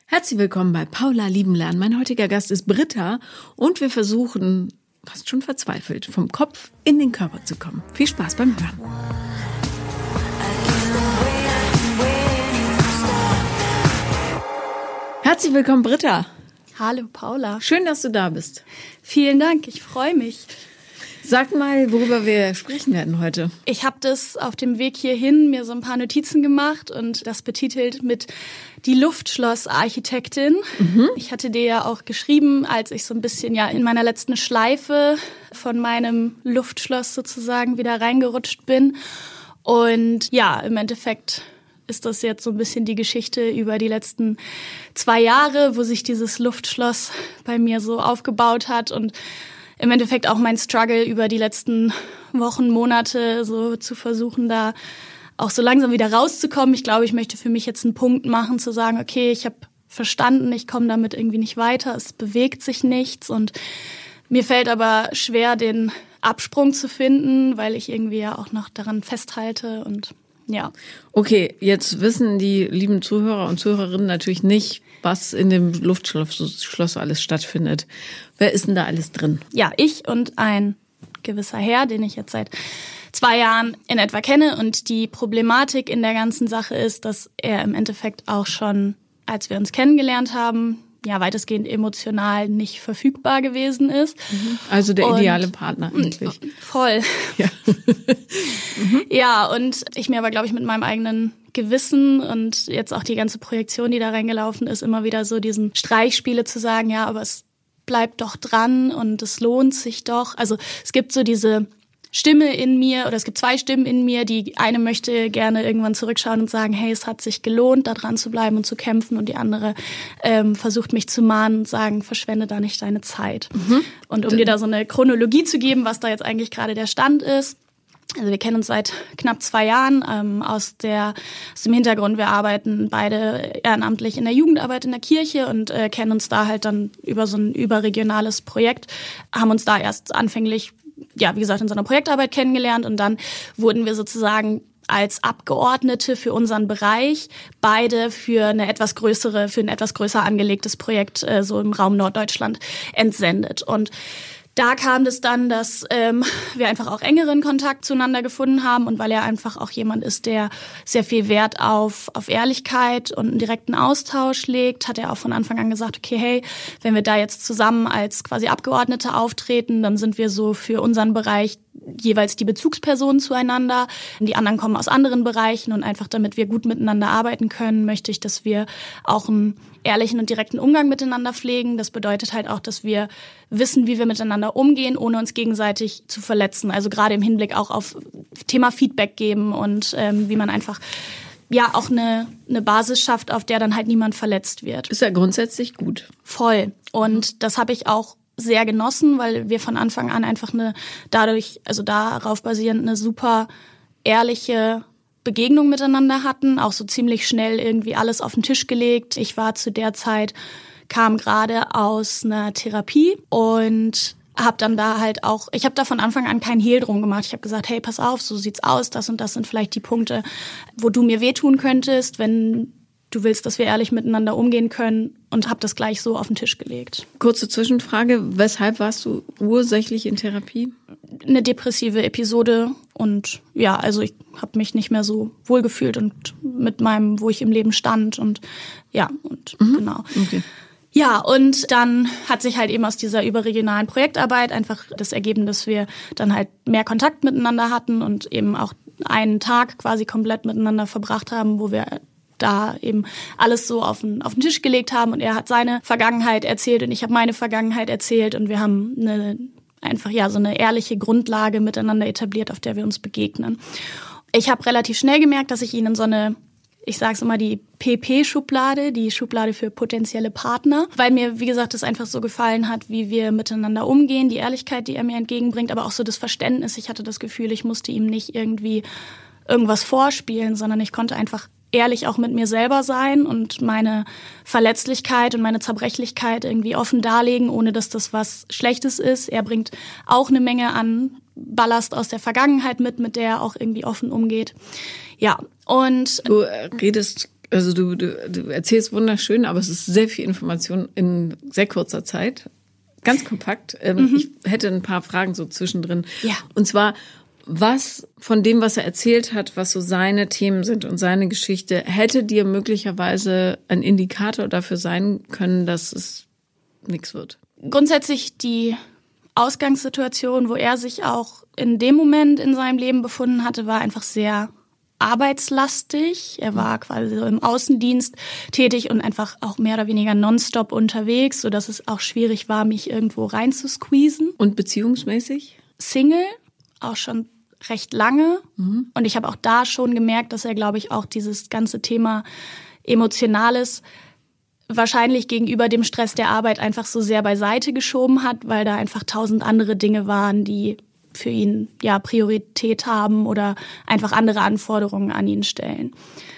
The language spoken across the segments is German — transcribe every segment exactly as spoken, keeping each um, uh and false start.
Herzlich willkommen bei Paula lieben lernen. Mein heutiger Gast ist Britta und wir versuchen, fast schon verzweifelt, vom Kopf in den Körper zu kommen. Viel Spaß beim Hören. Herzlich willkommen, Britta. Hallo, Paula. Schön, dass du da bist. Vielen Dank, ich freue mich. Sag mal, worüber wir sprechen werden heute. Ich habe das auf dem Weg hierhin mir so ein paar Notizen gemacht und das betitelt mit die Luftschlossarchitektin. Mhm. Ich hatte dir ja auch geschrieben, als ich so ein bisschen ja in meiner letzten Schleife von meinem Luftschloss sozusagen wieder reingerutscht bin. Und ja, im Endeffekt ist das jetzt so ein bisschen die Geschichte über die letzten zwei Jahre, wo sich dieses Luftschloss bei mir so aufgebaut hat und im Endeffekt auch mein Struggle über die letzten Wochen, Monate so zu versuchen, da auch so langsam wieder rauszukommen. Ich glaube, ich möchte für mich jetzt einen Punkt machen, zu sagen, okay, ich habe verstanden, ich komme damit irgendwie nicht weiter, es bewegt sich nichts und mir fällt aber schwer, den Absprung zu finden, weil ich irgendwie ja auch noch daran festhalte und ja. Okay, jetzt wissen die lieben Zuhörer und Zuhörerinnen natürlich nicht, was in dem Luftschloss alles stattfindet. Wer ist denn da alles drin? Ja, ich und ein gewisser Herr, den ich jetzt seit zwei Jahren in etwa kenne. Und die Problematik in der ganzen Sache ist, dass er im Endeffekt auch schon, als wir uns kennengelernt haben, ja weitestgehend emotional nicht verfügbar gewesen ist. Also der und, ideale Partner eigentlich. Voll. Ja, mhm. Ja, und ich mir aber, glaube ich, mit meinem eigenen Gewissen und jetzt auch die ganze Projektion, die da reingelaufen ist, immer wieder so diesen Streichspiele zu sagen, ja, aber es bleibt doch dran und es lohnt sich doch. Also es gibt so diese Stimme in mir oder es gibt zwei Stimmen in mir. Die eine möchte gerne irgendwann zurückschauen und sagen, hey, es hat sich gelohnt, da dran zu bleiben und zu kämpfen. Und die andere ähm, versucht mich zu mahnen und sagen, verschwende da nicht deine Zeit. Mhm. Und um dir da so eine Chronologie zu geben, was da jetzt eigentlich gerade der Stand ist. Also wir kennen uns seit knapp zwei Jahren ähm, aus, der, aus dem Hintergrund. Wir arbeiten beide ehrenamtlich in der Jugendarbeit in der Kirche und äh, kennen uns da halt dann über so ein überregionales Projekt, haben uns da erst anfänglich, ja, wie gesagt, in so einer Projektarbeit kennengelernt und dann wurden wir sozusagen als Abgeordnete für unseren Bereich beide für eine etwas größere, für ein etwas größer angelegtes Projekt äh, so im Raum Norddeutschland entsendet. Und da kam es dann, dass ähm, wir einfach auch engeren Kontakt zueinander gefunden haben und weil er einfach auch jemand ist, der sehr viel Wert auf auf Ehrlichkeit und einen direkten Austausch legt, hat er auch von Anfang an gesagt, okay, hey, wenn wir da jetzt zusammen als quasi Abgeordnete auftreten, dann sind wir so für unseren Bereich jeweils die Bezugspersonen zueinander. Die anderen kommen aus anderen Bereichen und einfach damit wir gut miteinander arbeiten können, möchte ich, dass wir auch einen ehrlichen und direkten Umgang miteinander pflegen. Das bedeutet halt auch, dass wir wissen, wie wir miteinander umgehen, ohne uns gegenseitig zu verletzen. Also gerade im Hinblick auch auf Thema Feedback geben und ähm, wie man einfach ja auch eine, eine Basis schafft, auf der dann halt niemand verletzt wird. Ist ja grundsätzlich gut. Voll. Und das habe ich auch sehr genossen, weil wir von Anfang an einfach eine dadurch, also darauf basierend eine super ehrliche Begegnung miteinander hatten, auch so ziemlich schnell irgendwie alles auf den Tisch gelegt. Ich war zu der Zeit, kam gerade aus einer Therapie und habe dann da halt auch, ich habe da von Anfang an keinen Hehl drum gemacht. Ich habe gesagt, hey, pass auf, so sieht's aus, das und das sind vielleicht die Punkte, wo du mir wehtun könntest, wenn du willst, dass wir ehrlich miteinander umgehen können und habe das gleich so auf den Tisch gelegt. Kurze Zwischenfrage, weshalb warst du ursächlich in Therapie? Eine depressive Episode und ja, also ich habe mich nicht mehr so wohlgefühlt und mit meinem, wo ich im Leben stand und ja, und mhm. genau. Okay. Ja, und dann hat sich halt eben aus dieser überregionalen Projektarbeit einfach das ergeben, dass wir dann halt mehr Kontakt miteinander hatten und eben auch einen Tag quasi komplett miteinander verbracht haben, wo wir da eben alles so auf den, auf den Tisch gelegt haben und er hat seine Vergangenheit erzählt und ich habe meine Vergangenheit erzählt und wir haben eine, einfach ja so eine ehrliche Grundlage miteinander etabliert, auf der wir uns begegnen. Ich habe relativ schnell gemerkt, dass ich ihn in so eine, ich sage es immer, die P P-Schublade, die Schublade für potenzielle Partner, weil mir, wie gesagt, das einfach so gefallen hat, wie wir miteinander umgehen, die Ehrlichkeit, die er mir entgegenbringt, aber auch so das Verständnis. Ich hatte das Gefühl, ich musste ihm nicht irgendwie irgendwas vorspielen, sondern ich konnte einfach ehrlich auch mit mir selber sein und meine Verletzlichkeit und meine Zerbrechlichkeit irgendwie offen darlegen, ohne dass das was Schlechtes ist. Er bringt auch eine Menge an Ballast aus der Vergangenheit mit, mit der er auch irgendwie offen umgeht. Ja, und du redest Also du, du, du erzählst wunderschön, aber es ist sehr viel Information in sehr kurzer Zeit. Ganz kompakt. Ähm, mhm. Ich hätte ein paar Fragen so zwischendrin. Ja. Und zwar, was von dem, was er erzählt hat, was so seine Themen sind und seine Geschichte, hätte dir möglicherweise ein Indikator dafür sein können, dass es nichts wird? Grundsätzlich die Ausgangssituation, wo er sich auch in dem Moment in seinem Leben befunden hatte, war einfach sehr arbeitslastig. Er war quasi so im Außendienst tätig und einfach auch mehr oder weniger nonstop unterwegs, sodass es auch schwierig war, mich irgendwo reinzusqueezen. Und beziehungsmäßig? Single, auch schon recht lange. Mhm. Und ich habe auch da schon gemerkt, dass er, glaube ich, auch dieses ganze Thema Emotionales wahrscheinlich gegenüber dem Stress der Arbeit einfach so sehr beiseite geschoben hat, weil da einfach tausend andere Dinge waren, die für ihn ja Priorität haben oder einfach andere Anforderungen an ihn stellen.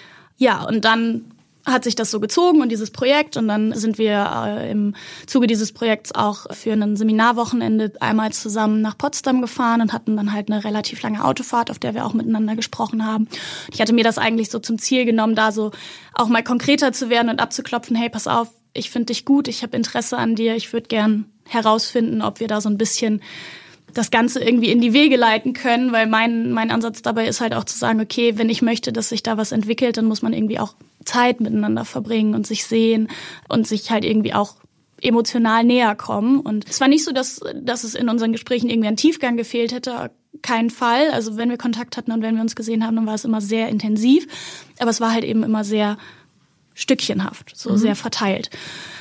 Ja, und dann hat sich das so gezogen und dieses Projekt und dann sind wir äh, im Zuge dieses Projekts auch für ein Seminarwochenende einmal zusammen nach Potsdam gefahren und hatten dann halt eine relativ lange Autofahrt, auf der wir auch miteinander gesprochen haben. Ich hatte mir das eigentlich so zum Ziel genommen, da so auch mal konkreter zu werden und abzuklopfen, hey, pass auf, ich finde dich gut, ich habe Interesse an dir, ich würde gern herausfinden, ob wir da so ein bisschen das Ganze irgendwie in die Wege leiten können, weil mein mein Ansatz dabei ist halt auch zu sagen, okay, wenn ich möchte, dass sich da was entwickelt, dann muss man irgendwie auch Zeit miteinander verbringen und sich sehen und sich halt irgendwie auch emotional näher kommen. Und es war nicht so, dass dass es in unseren Gesprächen irgendwie an Tiefgang gefehlt hätte, keinen Fall. Also wenn wir Kontakt hatten und wenn wir uns gesehen haben, dann war es immer sehr intensiv, aber es war halt eben immer sehr stückchenhaft, so mhm. sehr verteilt.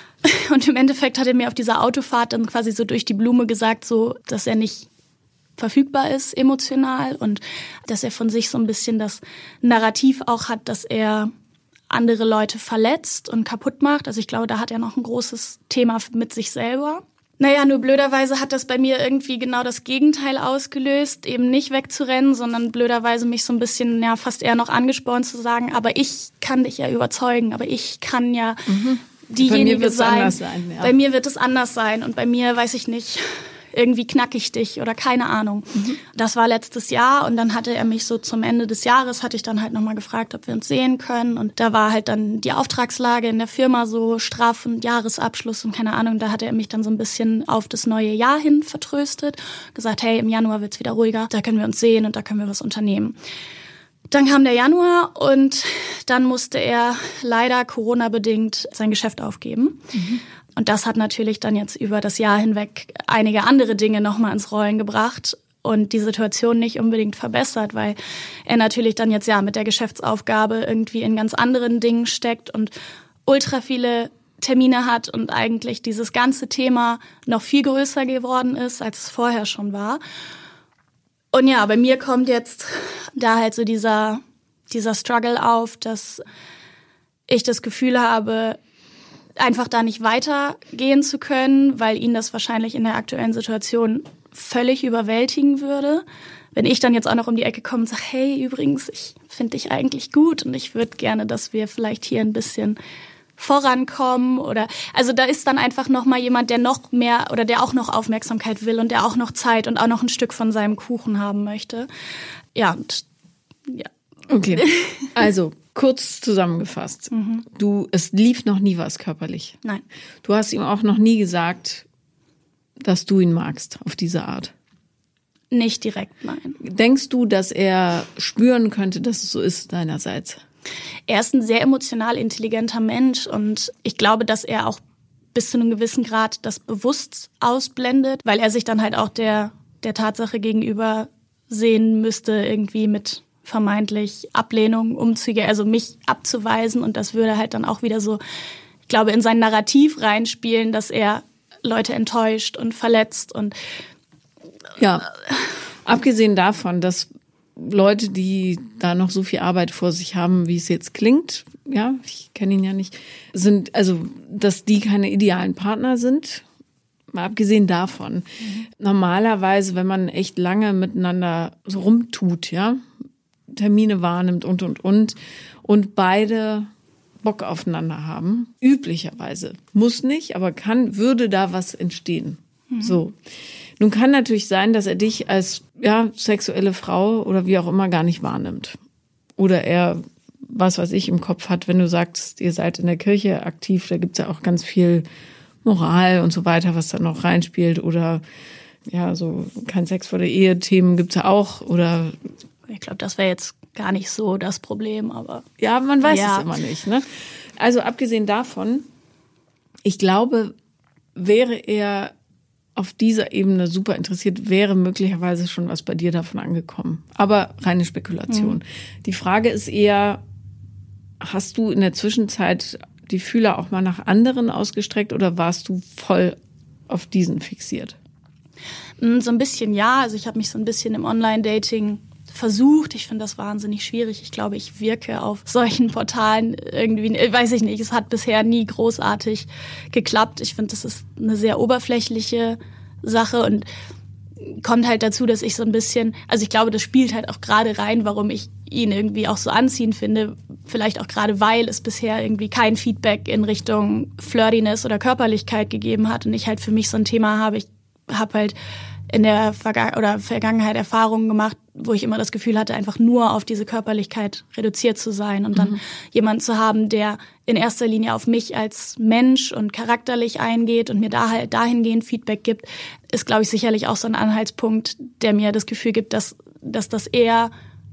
Und im Endeffekt hat er mir auf dieser Autofahrt dann quasi so durch die Blume gesagt, so, dass er nicht verfügbar ist emotional und dass er von sich so ein bisschen das Narrativ auch hat, dass er andere Leute verletzt und kaputt macht. Also ich glaube, da hat er noch ein großes Thema mit sich selber. Naja, nur blöderweise hat das bei mir irgendwie genau das Gegenteil ausgelöst, eben nicht wegzurennen, sondern blöderweise mich so ein bisschen, ja, fast eher noch angespornt zu sagen, aber ich kann dich ja überzeugen, aber ich kann ja mhm. diejenige sein. sein ja. Bei mir wird es anders sein und bei mir, weiß ich nicht, irgendwie knack ich dich oder keine Ahnung. Mhm. Das war letztes Jahr und dann hatte er mich so zum Ende des Jahres, hatte ich dann halt nochmal gefragt, ob wir uns sehen können und da war halt dann die Auftragslage in der Firma so straff und Jahresabschluss und keine Ahnung, da hatte er mich dann so ein bisschen auf das neue Jahr hin vertröstet, gesagt, hey, im Januar wird's wieder ruhiger, da können wir uns sehen und da können wir was unternehmen. Dann kam der Januar und dann musste er leider Corona-bedingt sein Geschäft aufgeben. Mhm. Und das hat natürlich dann jetzt über das Jahr hinweg einige andere Dinge nochmal ins Rollen gebracht und die Situation nicht unbedingt verbessert, weil er natürlich dann jetzt ja mit der Geschäftsaufgabe irgendwie in ganz anderen Dingen steckt und ultra viele Termine hat und eigentlich dieses ganze Thema noch viel größer geworden ist, als es vorher schon war. Und ja, bei mir kommt jetzt da halt so dieser, dieser Struggle auf, dass ich das Gefühl habe, einfach da nicht weitergehen zu können, weil ihn das wahrscheinlich in der aktuellen Situation völlig überwältigen würde. Wenn ich dann jetzt auch noch um die Ecke komme und sage, hey, übrigens, ich finde dich eigentlich gut und ich würde gerne, dass wir vielleicht hier ein bisschen vorankommen oder, also da ist dann einfach noch mal jemand, der noch mehr oder der auch noch Aufmerksamkeit will und der auch noch Zeit und auch noch ein Stück von seinem Kuchen haben möchte. Ja, und, ja. Okay, also kurz zusammengefasst. Mhm. Du, es lief noch nie was körperlich. Nein. Du hast ihm auch noch nie gesagt, dass du ihn magst auf diese Art. Nicht direkt, nein. Denkst du, dass er spüren könnte, dass es so ist deinerseits? Er ist ein sehr emotional intelligenter Mensch und ich glaube, dass er auch bis zu einem gewissen Grad das bewusst ausblendet, weil er sich dann halt auch der, der Tatsache gegenüber sehen müsste, irgendwie mit vermeintlich Ablehnung umzugehen, also mich abzuweisen und das würde halt dann auch wieder so, ich glaube, in sein Narrativ reinspielen, dass er Leute enttäuscht und verletzt und ja, abgesehen davon, dass Leute, die da noch so viel Arbeit vor sich haben, wie es jetzt klingt, ja, ich kenne ihn ja nicht, sind, also, dass die keine idealen Partner sind, mal abgesehen davon. Mhm. Normalerweise, wenn man echt lange miteinander so rumtut, ja, Termine wahrnimmt und, und, und, und beide Bock aufeinander haben, üblicherweise, muss nicht, aber kann, würde da was entstehen. Mhm. So. Nun kann natürlich sein, dass er dich als ja sexuelle Frau oder wie auch immer gar nicht wahrnimmt. Oder er was weiß ich im Kopf hat, wenn du sagst, ihr seid in der Kirche aktiv, da gibt's ja auch ganz viel Moral und so weiter, was da noch reinspielt oder ja, so kein Sex vor der Ehe Themen gibt's ja auch oder ich glaube, das wäre jetzt gar nicht so das Problem, aber ja, man weiß ja. es immer nicht, ne? Also abgesehen davon, ich glaube, wäre er auf dieser Ebene super interessiert, wäre möglicherweise schon was bei dir davon angekommen. Aber reine Spekulation. Mhm. Die Frage ist eher, hast du in der Zwischenzeit die Fühler auch mal nach anderen ausgestreckt oder warst du voll auf diesen fixiert? So ein bisschen ja. Also ich habe mich so ein bisschen im Online-Dating versucht. Ich finde das wahnsinnig schwierig. Ich glaube, ich wirke auf solchen Portalen irgendwie, weiß ich nicht, es hat bisher nie großartig geklappt. Ich finde, das ist eine sehr oberflächliche Sache und kommt halt dazu, dass ich so ein bisschen, also ich glaube, das spielt halt auch gerade rein, warum ich ihn irgendwie auch so anziehend finde. Vielleicht auch gerade, weil es bisher irgendwie kein Feedback in Richtung Flirtiness oder Körperlichkeit gegeben hat und ich halt für mich so ein Thema habe. Ich habe halt in der Verga- oder Vergangenheit Erfahrungen gemacht, wo ich immer das Gefühl hatte, einfach nur auf diese Körperlichkeit reduziert zu sein und dann mhm. jemanden zu haben, der in erster Linie auf mich als Mensch und charakterlich eingeht und mir da halt dahingehend Feedback gibt, ist, glaube ich, sicherlich auch so ein Anhaltspunkt, der mir das Gefühl gibt, dass, dass das eher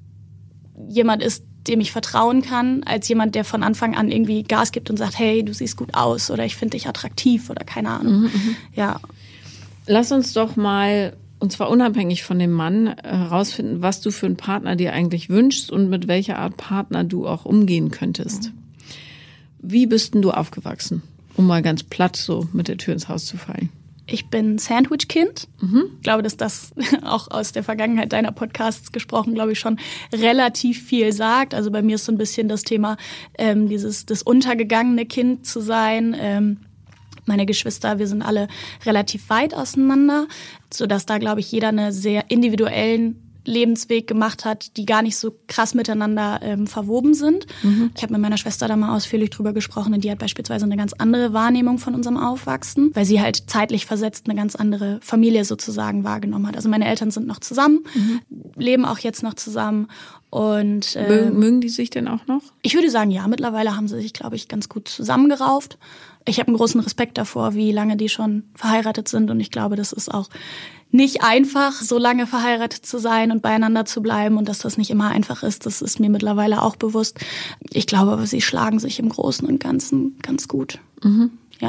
jemand ist, dem ich vertrauen kann, als jemand, der von Anfang an irgendwie Gas gibt und sagt, hey, du siehst gut aus oder ich finde dich attraktiv oder keine Ahnung. Mhm. Ja. Lass uns doch mal, und zwar unabhängig von dem Mann, herausfinden, was du für einen Partner dir eigentlich wünschst und mit welcher Art Partner du auch umgehen könntest. Mhm. Wie bist denn du aufgewachsen, um mal ganz platt so mit der Tür ins Haus zu fallen? Ich bin Sandwich-Kind. Mhm. Ich glaube, dass das auch aus der Vergangenheit deiner Podcasts gesprochen, glaube ich, schon relativ viel sagt. Also bei mir ist so ein bisschen das Thema, ähm, dieses das untergegangene Kind zu sein. Ähm, Meine Geschwister, wir sind alle relativ weit auseinander, sodass da, glaube ich, jeder einen sehr individuellen Lebensweg gemacht hat, die gar nicht so krass miteinander ähm, verwoben sind. Mhm. Ich habe mit meiner Schwester da mal ausführlich drüber gesprochen und die hat beispielsweise eine ganz andere Wahrnehmung von unserem Aufwachsen, weil sie halt zeitlich versetzt eine ganz andere Familie sozusagen wahrgenommen hat. Also meine Eltern sind noch zusammen, mhm. leben auch jetzt noch zusammen. Und äh, mögen, mögen die sich denn auch noch? Ich würde sagen, ja, mittlerweile haben sie sich, glaube ich, ganz gut zusammengerauft. Ich habe einen großen Respekt davor, wie lange die schon verheiratet sind und ich glaube, das ist auch nicht einfach, so lange verheiratet zu sein und beieinander zu bleiben und dass das nicht immer einfach ist, das ist mir mittlerweile auch bewusst. Ich glaube aber, sie schlagen sich im Großen und Ganzen ganz gut. Mhm. Ja.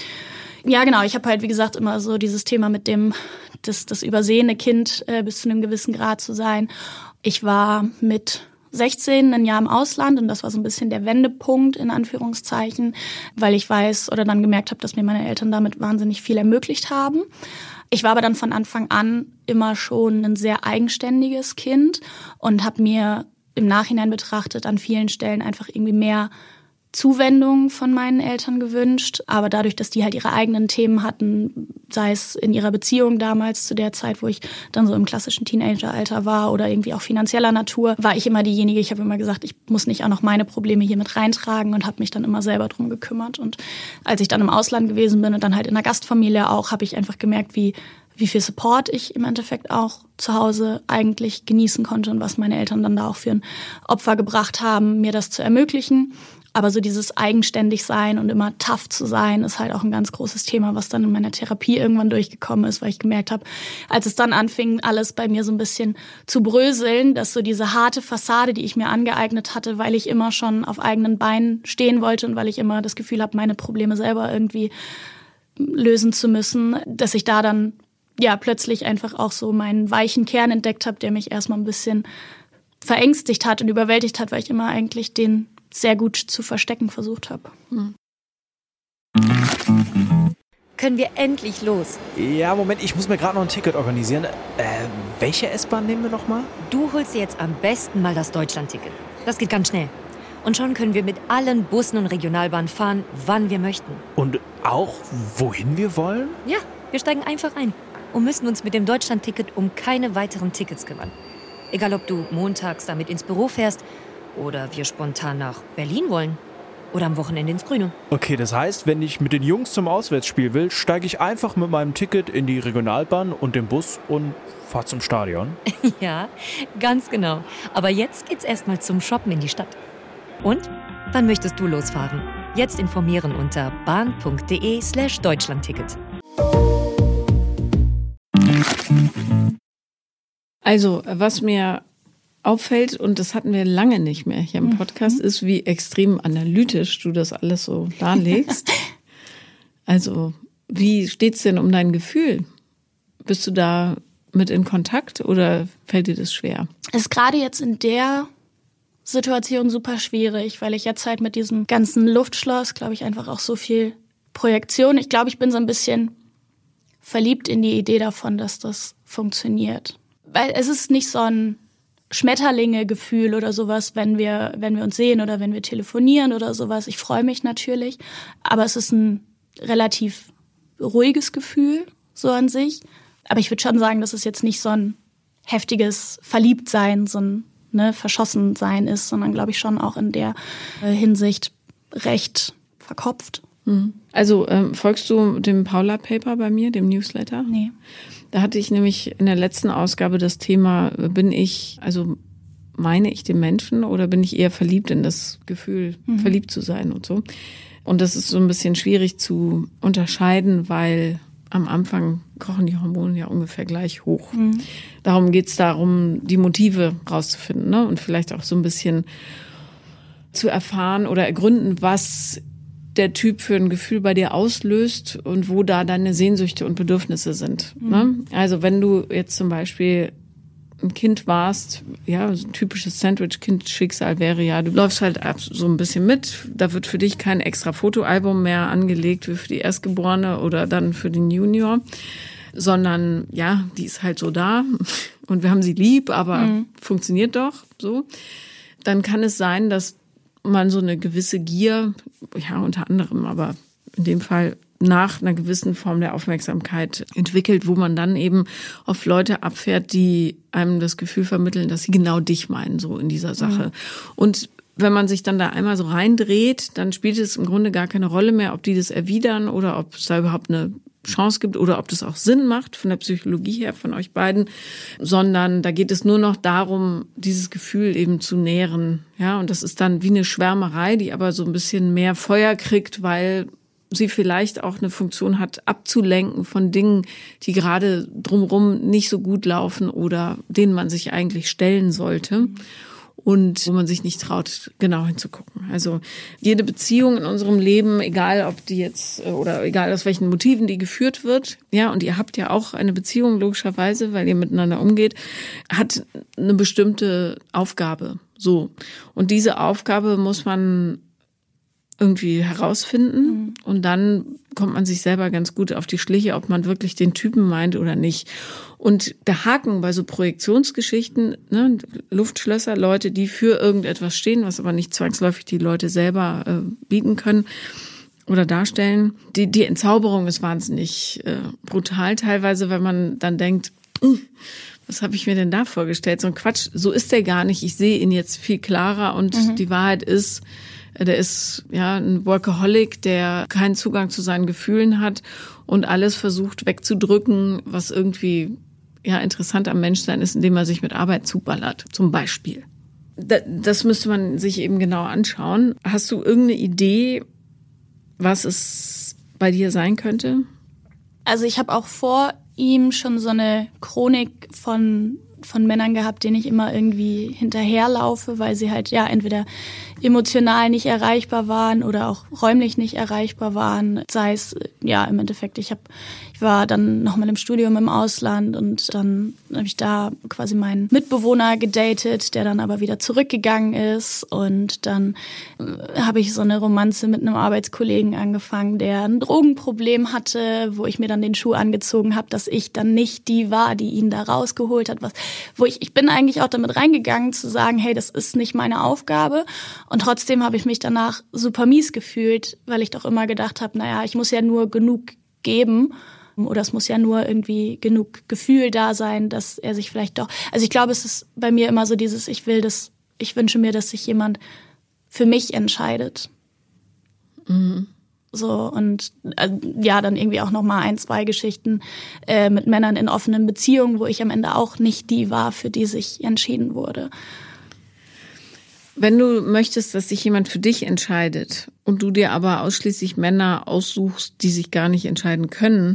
Ja, genau. Ich habe halt, wie gesagt, immer so dieses Thema mit dem, das, das übersehene Kind äh, bis zu einem gewissen Grad zu sein. Ich war mit sechzehn ein Jahr im Ausland und das war so ein bisschen der Wendepunkt in Anführungszeichen, weil ich weiß oder dann gemerkt habe, dass mir meine Eltern damit wahnsinnig viel ermöglicht haben. Ich war aber dann von Anfang an immer schon ein sehr eigenständiges Kind und habe mir im Nachhinein betrachtet an vielen Stellen einfach irgendwie mehr Zuwendung von meinen Eltern gewünscht, aber dadurch, dass die halt ihre eigenen Themen hatten, sei es in ihrer Beziehung damals zu der Zeit, wo ich dann so im klassischen Teenageralter war oder irgendwie auch finanzieller Natur, war ich immer diejenige, ich habe immer gesagt, ich muss nicht auch noch meine Probleme hier mit reintragen und habe mich dann immer selber drum gekümmert. Und als ich dann im Ausland gewesen bin und dann halt in einer Gastfamilie auch, habe ich einfach gemerkt, wie wie viel Support ich im Endeffekt auch zu Hause eigentlich genießen konnte und was meine Eltern dann da auch für ein Opfer gebracht haben, mir das zu ermöglichen. Aber so dieses eigenständig sein und immer tough zu sein, ist halt auch ein ganz großes Thema, was dann in meiner Therapie irgendwann durchgekommen ist, weil ich gemerkt habe, als es dann anfing, alles bei mir so ein bisschen zu bröseln, dass so diese harte Fassade, die ich mir angeeignet hatte, weil ich immer schon auf eigenen Beinen stehen wollte und weil ich immer das Gefühl habe, meine Probleme selber irgendwie lösen zu müssen, dass ich da dann ja plötzlich einfach auch so meinen weichen Kern entdeckt habe, der mich erstmal ein bisschen verängstigt hat und überwältigt hat, weil ich immer eigentlich den sehr gut zu verstecken versucht habe. Hm. Können wir endlich los? Ja, Moment, ich muss mir gerade noch ein Ticket organisieren. Äh, welche S-Bahn nehmen wir nochmal? Du holst dir jetzt am besten mal das Deutschland-Ticket. Das geht ganz schnell. Und schon können wir mit allen Bussen und Regionalbahnen fahren, wann wir möchten. Und auch, wohin wir wollen? Ja, wir steigen einfach ein und müssen uns mit dem Deutschland-Ticket um keine weiteren Tickets kümmern. Egal, ob du montags damit ins Büro fährst oder wir spontan nach Berlin wollen. Oder am Wochenende ins Grüne. Okay, das heißt, wenn ich mit den Jungs zum Auswärtsspiel will, steige ich einfach mit meinem Ticket in die Regionalbahn und den Bus und fahre zum Stadion? Ja, ganz genau. Aber jetzt geht's erstmal zum Shoppen in die Stadt. Und wann möchtest du losfahren? Jetzt informieren unter bahn.de slash Deutschlandticket. Also, was mir auffällt, und das hatten wir lange nicht mehr hier im Podcast, mhm. ist, wie extrem analytisch du das alles so darlegst. Also, wie steht's denn um dein Gefühl? Bist du da mit in Kontakt oder fällt dir das schwer? Es ist gerade jetzt in der Situation super schwierig, weil ich jetzt halt mit diesem ganzen Luftschloss, glaube ich, einfach auch so viel Projektion. Ich glaube, ich bin so ein bisschen verliebt in die Idee davon, dass das funktioniert. Weil es ist nicht so ein Schmetterlinge-Gefühl oder sowas, wenn wir, wenn wir uns sehen oder wenn wir telefonieren oder sowas. Ich freue mich natürlich, aber es ist ein relativ ruhiges Gefühl, so an sich. Aber ich würde schon sagen, dass es jetzt nicht so ein heftiges Verliebtsein, so ein ne, Verschossensein ist, sondern glaube ich schon auch in der äh, Hinsicht recht verkopft. Also ähm, folgst du dem Paula-Paper bei mir, dem Newsletter? Nee. Da hatte ich nämlich in der letzten Ausgabe das Thema, bin ich, also meine ich den Menschen oder bin ich eher verliebt in das Gefühl, mhm. verliebt zu sein und so. Und das ist so ein bisschen schwierig zu unterscheiden, weil am Anfang kochen die Hormone ja ungefähr gleich hoch. Mhm. Darum geht's darum, die Motive rauszufinden, ne? Und vielleicht auch so ein bisschen zu erfahren oder ergründen, was der Typ für ein Gefühl bei dir auslöst und wo da deine Sehnsüchte und Bedürfnisse sind. Mhm. Ne? Also wenn du jetzt zum Beispiel ein Kind warst, ja, so ein typisches Sandwich-Kind-Schicksal wäre ja, du läufst halt so ein bisschen mit, da wird für dich kein extra Fotoalbum mehr angelegt wie für die Erstgeborene oder dann für den Junior, sondern ja, die ist halt so da und wir haben sie lieb, aber mhm. funktioniert doch so. Dann kann es sein, dass man so eine gewisse Gier, ja unter anderem, aber in dem Fall nach einer gewissen Form der Aufmerksamkeit entwickelt, wo man dann eben auf Leute abfährt, die einem das Gefühl vermitteln, dass sie genau dich meinen, so in dieser Sache. Mhm. Und wenn man sich dann da einmal so reindreht, dann spielt es im Grunde gar keine Rolle mehr, ob die das erwidern oder ob es da überhaupt eine Chance gibt oder ob das auch Sinn macht von der Psychologie her von euch beiden, sondern da geht es nur noch darum, dieses Gefühl eben zu nähren. Ja, und das ist dann wie eine Schwärmerei, die aber so ein bisschen mehr Feuer kriegt, weil sie vielleicht auch eine Funktion hat, abzulenken von Dingen, die gerade drumherum nicht so gut laufen oder denen man sich eigentlich stellen sollte. Und wo man sich nicht traut, genau hinzugucken. Also jede Beziehung in unserem Leben, egal ob die jetzt oder egal aus welchen Motiven die geführt wird, ja, und ihr habt ja auch eine Beziehung logischerweise, weil ihr miteinander umgeht, hat eine bestimmte Aufgabe. So. Und diese Aufgabe muss man irgendwie herausfinden mhm. und dann kommt man sich selber ganz gut auf die Schliche, ob man wirklich den Typen meint oder nicht. Und der Haken bei so Projektionsgeschichten, ne, Luftschlösser, Leute, die für irgendetwas stehen, was aber nicht zwangsläufig die Leute selber äh, bieten können oder darstellen. Die, die Entzauberung ist wahnsinnig äh, brutal teilweise, weil man dann denkt, was habe ich mir denn da vorgestellt? So ein Quatsch, so ist der gar nicht. Ich sehe ihn jetzt viel klarer und mhm. die Wahrheit ist, der ist ja ein Workaholic, der keinen Zugang zu seinen Gefühlen hat und alles versucht wegzudrücken, was irgendwie ja interessant am Menschsein ist, indem er sich mit Arbeit zuballert, zum Beispiel. Das müsste man sich eben genau anschauen. Hast du irgendeine Idee, was es bei dir sein könnte? Also ich habe auch vor ihm schon so eine Chronik von von Männern gehabt, denen ich immer irgendwie hinterherlaufe, weil sie halt ja entweder emotional nicht erreichbar waren oder auch räumlich nicht erreichbar waren. Sei es, ja, im Endeffekt, ich habe ich war dann nochmal im Studium im Ausland und dann habe ich da quasi meinen Mitbewohner gedatet, der dann aber wieder zurückgegangen ist und dann äh, habe ich so eine Romanze mit einem Arbeitskollegen angefangen, der ein Drogenproblem hatte, wo ich mir dann den Schuh angezogen habe, dass ich dann nicht die war, die ihn da rausgeholt hat, was wo ich ich bin eigentlich auch damit reingegangen zu sagen, hey, das ist nicht meine Aufgabe und trotzdem habe ich mich danach super mies gefühlt, weil ich doch immer gedacht habe, naja, ich muss ja nur genug geben oder es muss ja nur irgendwie genug Gefühl da sein, dass er sich vielleicht doch, also ich glaube, es ist bei mir immer so dieses, ich will das, ich wünsche mir, dass sich jemand für mich entscheidet. Mhm. So und äh, ja, dann irgendwie auch noch mal ein, zwei Geschichten äh, mit Männern in offenen Beziehungen, wo ich am Ende auch nicht die war, für die sich entschieden wurde. Wenn du möchtest, dass sich jemand für dich entscheidet und du dir aber ausschließlich Männer aussuchst, die sich gar nicht entscheiden können,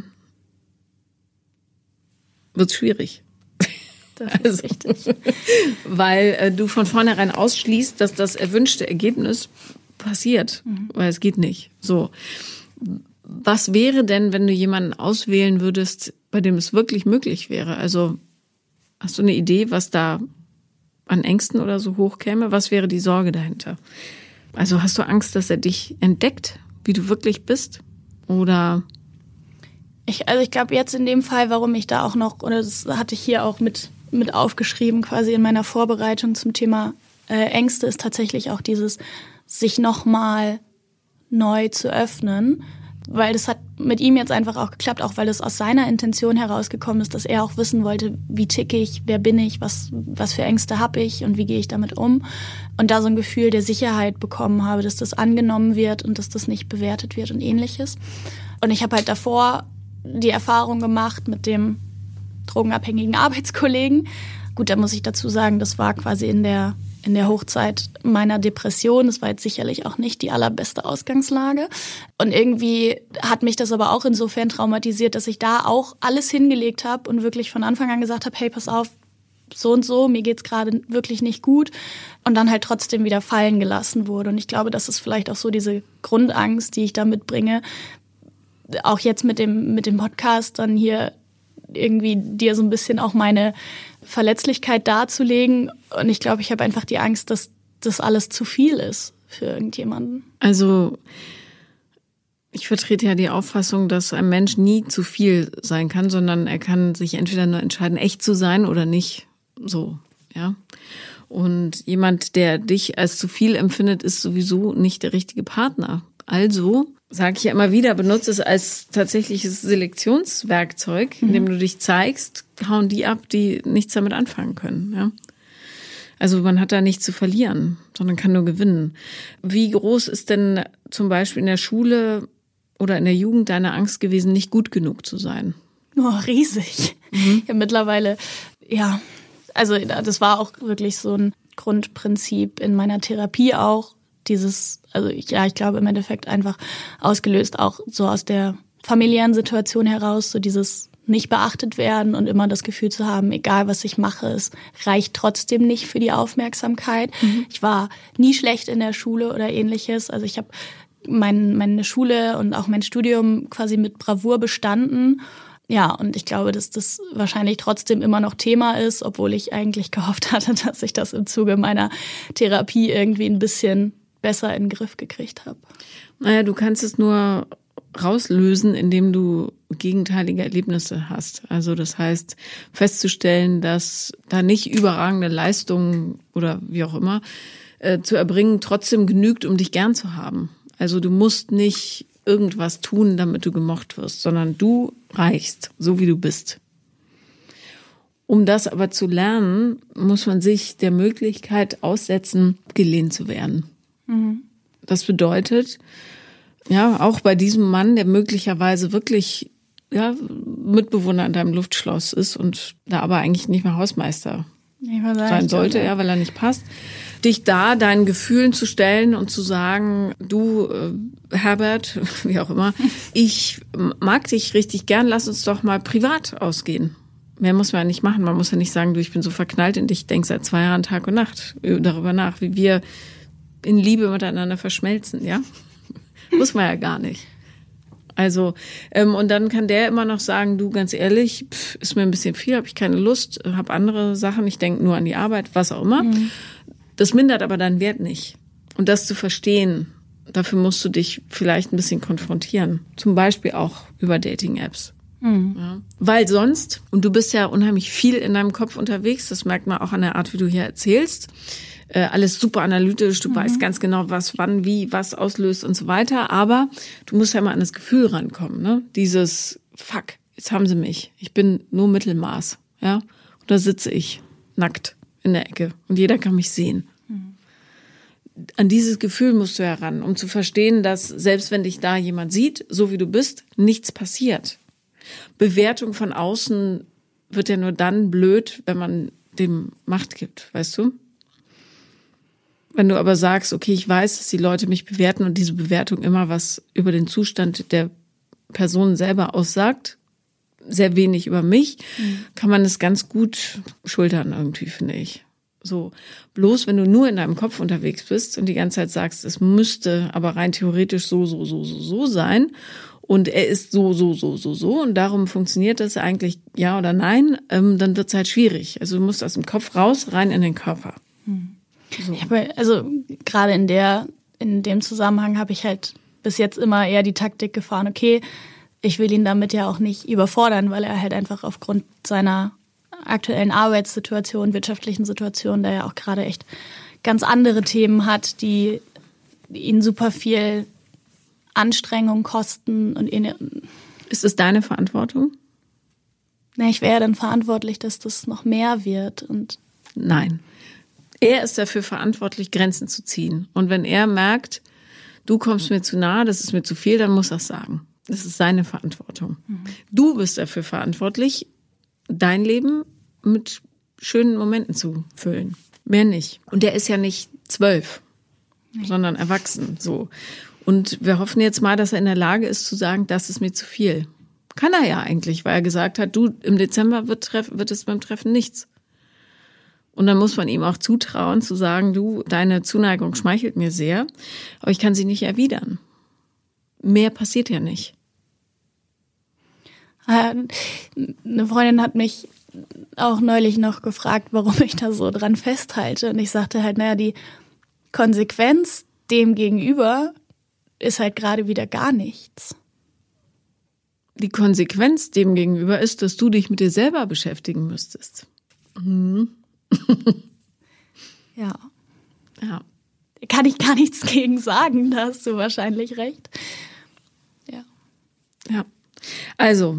wird's schwierig. Das ist also, richtig. Weil äh, du von vornherein ausschließt, dass das erwünschte Ergebnis passiert, mhm. weil es geht nicht. So. Was wäre denn, wenn du jemanden auswählen würdest, bei dem es wirklich möglich wäre? Also hast du eine Idee, was da an Ängsten oder so hochkäme? Was wäre die Sorge dahinter? Also hast du Angst, dass er dich entdeckt, wie du wirklich bist? Oder? Ich, also ich glaube jetzt in dem Fall, warum ich da auch noch, oder das hatte ich hier auch mit, mit aufgeschrieben, quasi in meiner Vorbereitung zum Thema äh, Ängste, ist tatsächlich auch dieses, sich nochmal neu zu öffnen. Weil das hat mit ihm jetzt einfach auch geklappt, auch weil es aus seiner Intention herausgekommen ist, dass er auch wissen wollte, wie ticke ich, wer bin ich, was, was für Ängste habe ich und wie gehe ich damit um. Und da so ein Gefühl der Sicherheit bekommen habe, dass das angenommen wird und dass das nicht bewertet wird und ähnliches. Und ich habe halt davor die Erfahrung gemacht mit dem drogenabhängigen Arbeitskollegen. Gut, da muss ich dazu sagen, das war quasi in der in der Hochzeit meiner Depression. Das war jetzt sicherlich auch nicht die allerbeste Ausgangslage. Und irgendwie hat mich das aber auch insofern traumatisiert, dass ich da auch alles hingelegt habe und wirklich von Anfang an gesagt habe, hey, pass auf, so und so, mir geht's gerade wirklich nicht gut. Und dann halt trotzdem wieder fallen gelassen wurde. Und ich glaube, das ist vielleicht auch so diese Grundangst, die ich da mitbringe. Auch jetzt mit dem, mit dem Podcast dann hier irgendwie dir so ein bisschen auch meine Verletzlichkeit darzulegen. Und ich glaube, ich habe einfach die Angst, dass das alles zu viel ist für irgendjemanden. Also ich vertrete ja die Auffassung, dass ein Mensch nie zu viel sein kann, sondern er kann sich entweder nur entscheiden, echt zu sein oder nicht. So, ja. Und jemand, der dich als zu viel empfindet, ist sowieso nicht der richtige Partner. Also, sage ich ja immer wieder, benutze es als tatsächliches Selektionswerkzeug, mhm. indem du dich zeigst, hauen die ab, die nichts damit anfangen können. Ja? Also man hat da nichts zu verlieren, sondern kann nur gewinnen. Wie groß ist denn zum Beispiel in der Schule oder in der Jugend deine Angst gewesen, nicht gut genug zu sein? Oh, riesig. Mhm. Ja, mittlerweile, ja, also das war auch wirklich so ein Grundprinzip in meiner Therapie auch. Dieses, also ich, ja, ich glaube im Endeffekt einfach ausgelöst auch so aus der familiären Situation heraus, so dieses nicht beachtet werden und immer das Gefühl zu haben, egal was ich mache, es reicht trotzdem nicht für die Aufmerksamkeit. Mhm. Ich war nie schlecht in der Schule oder ähnliches. Also ich habe mein, meine Schule und auch mein Studium quasi mit Bravour bestanden. Ja, und ich glaube, dass das wahrscheinlich trotzdem immer noch Thema ist, obwohl ich eigentlich gehofft hatte, dass ich das im Zuge meiner Therapie irgendwie ein bisschen besser in den Griff gekriegt habe. Naja, du kannst es nur rauslösen, indem du gegenteilige Erlebnisse hast. Also das heißt, festzustellen, dass da nicht überragende Leistungen oder wie auch immer äh, zu erbringen trotzdem genügt, um dich gern zu haben. Also du musst nicht irgendwas tun, damit du gemocht wirst, sondern du reichst, so wie du bist. Um das aber zu lernen, muss man sich der Möglichkeit aussetzen, abgelehnt zu werden. Mhm. Das bedeutet, ja, auch bei diesem Mann, der möglicherweise wirklich ja, Mitbewohner in deinem Luftschloss ist und da aber eigentlich nicht mehr Hausmeister sein sollte, ja, weil er nicht passt, dich da deinen Gefühlen zu stellen und zu sagen, du, äh, Herbert, wie auch immer, ich mag dich richtig gern, lass uns doch mal privat ausgehen. Mehr muss man ja nicht machen. Man muss ja nicht sagen, du, ich bin so verknallt in dich, ich denke seit zwei Jahren Tag und Nacht darüber nach, wie wir in Liebe miteinander verschmelzen, ja? Muss man ja gar nicht. Also, ähm, und dann kann der immer noch sagen, du, ganz ehrlich, pff, ist mir ein bisschen viel, habe ich keine Lust, habe andere Sachen, ich denke nur an die Arbeit, was auch immer. Mhm. Das mindert aber deinen Wert nicht. Und das zu verstehen, dafür musst du dich vielleicht ein bisschen konfrontieren. Zum Beispiel auch über Dating-Apps. Mhm. Ja. Weil sonst, und du bist ja unheimlich viel in deinem Kopf unterwegs, das merkt man auch an der Art, wie du hier erzählst, Äh, alles super analytisch, du mhm. weißt ganz genau, was, wann, wie, was auslöst und so weiter. Aber du musst ja mal an das Gefühl rankommen, ne? Dieses, fuck, jetzt haben sie mich. Ich bin nur Mittelmaß, ja? Und da sitze ich, nackt in der Ecke. Und jeder kann mich sehen. Mhm. An dieses Gefühl musst du heran, um zu verstehen, dass selbst wenn dich da jemand sieht, so wie du bist, nichts passiert. Bewertung von außen wird ja nur dann blöd, wenn man dem Macht gibt, weißt du? Wenn du aber sagst, okay, ich weiß, dass die Leute mich bewerten und diese Bewertung immer was über den Zustand der Person selber aussagt, sehr wenig über mich, mhm. kann man es ganz gut schultern irgendwie, finde ich. So, bloß wenn du nur in deinem Kopf unterwegs bist und die ganze Zeit sagst, es müsste aber rein theoretisch so, so, so, so, so sein und er ist so, so, so, so, so und darum funktioniert das eigentlich ja oder nein, ähm, dann wird es halt schwierig. Also du musst aus dem Kopf raus, rein in den Körper. Mhm. So. Ich habe, also gerade in der, in dem Zusammenhang habe ich halt bis jetzt immer eher die Taktik gefahren, okay, ich will ihn damit ja auch nicht überfordern, weil er halt einfach aufgrund seiner aktuellen Arbeitssituation, wirtschaftlichen Situation, da ja auch gerade echt ganz andere Themen hat, die ihn super viel Anstrengung kosten. Und ihn, ist es deine Verantwortung? Na, ich wäre dann verantwortlich, dass das noch mehr wird. Und Nein. Er ist dafür verantwortlich, Grenzen zu ziehen. Und wenn er merkt, du kommst mir zu nahe, das ist mir zu viel, dann muss er es sagen. Das ist seine Verantwortung. Mhm. Du bist dafür verantwortlich, dein Leben mit schönen Momenten zu füllen. Mehr nicht. Und der ist ja nicht zwölf, nee. sondern erwachsen. So. Und wir hoffen jetzt mal, dass er in der Lage ist zu sagen, das ist mir zu viel. Kann er ja eigentlich, weil er gesagt hat, du, im Dezember wird, treff, wird es beim Treffen nichts. Und dann muss man ihm auch zutrauen, zu sagen, du, deine Zuneigung schmeichelt mir sehr, aber ich kann sie nicht erwidern. Mehr passiert ja nicht. Eine Freundin hat mich auch neulich noch gefragt, warum ich da so dran festhalte. Und ich sagte halt, naja, die Konsequenz dem gegenüber ist halt gerade wieder gar nichts. Die Konsequenz dem gegenüber ist, dass du dich mit dir selber beschäftigen müsstest. Mhm. Ja. Ja. Kann ich gar nichts gegen sagen, da hast du wahrscheinlich recht. Ja. Ja. Also,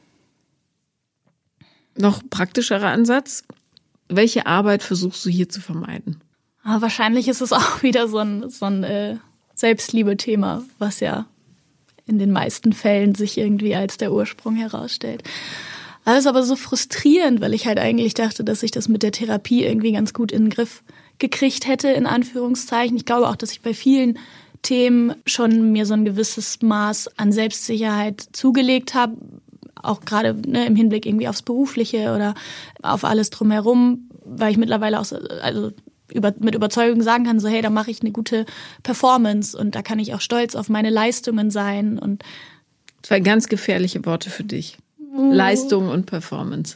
noch praktischerer Ansatz. Welche Arbeit versuchst du hier zu vermeiden? Aber wahrscheinlich ist es auch wieder so ein, so ein äh, Selbstliebe-Thema, was ja in den meisten Fällen sich irgendwie als der Ursprung herausstellt. Das ist aber so frustrierend, weil ich halt eigentlich dachte, dass ich das mit der Therapie irgendwie ganz gut in den Griff gekriegt hätte, in Anführungszeichen. Ich glaube auch, dass ich bei vielen Themen schon mir so ein gewisses Maß an Selbstsicherheit zugelegt habe. Auch gerade ne, im Hinblick irgendwie aufs Berufliche oder auf alles drumherum, weil ich mittlerweile auch so, also über, mit Überzeugung sagen kann, so hey, da mache ich eine gute Performance und da kann ich auch stolz auf meine Leistungen sein. Und zwei ganz gefährliche Worte für dich. Leistung und Performance.